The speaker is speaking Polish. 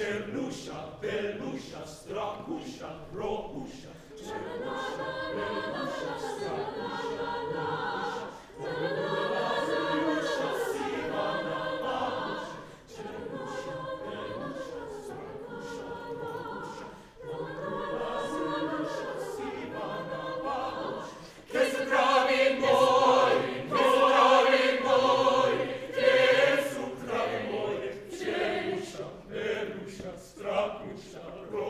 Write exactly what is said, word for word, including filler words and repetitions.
Czernusia, Belusia, Strakusia, Rochusia. Czernusia, Belusia, Strakusia, Rochusia. Belusia, Siwana, Babusia. Czernusia, Belusia, Strakusia, Rochusia. Belusia, Siwana, Babusia. Kiedy prawie moje, kiedy prawie moje, kiedy prawie moje. Czernusia, Belusia, Strakusia, Rochusia.